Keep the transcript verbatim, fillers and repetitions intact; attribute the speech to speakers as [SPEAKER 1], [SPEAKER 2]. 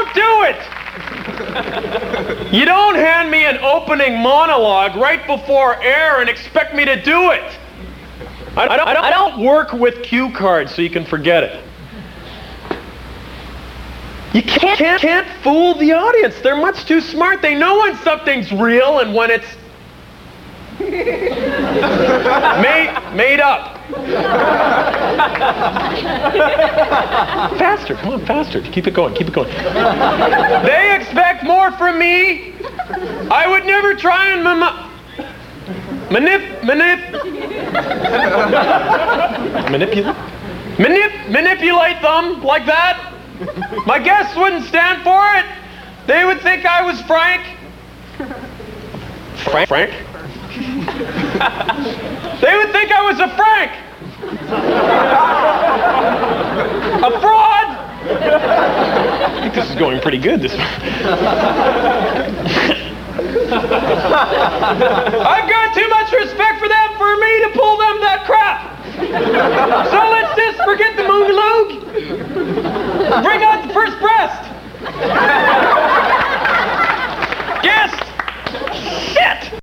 [SPEAKER 1] don't do it! You don't hand me an opening monologue right before air and expect me to do it. I, I, don't, I don't work with cue cards so you can forget it. You can't, can't, can't fool the audience. They're much too smart. They know when something's real and when it's made, made up. Faster, come on, faster. Keep it going, keep it going. They expect more from me. I would never try and mama- manip, manip, manipulate, manip, manipulate them like that. My guests wouldn't stand for it. They would think I was Frank. Frank? Frank? They would think I was a Frank. A fraud. I think this is going pretty good. This. I've got too much respect for them for me to pull them that crap.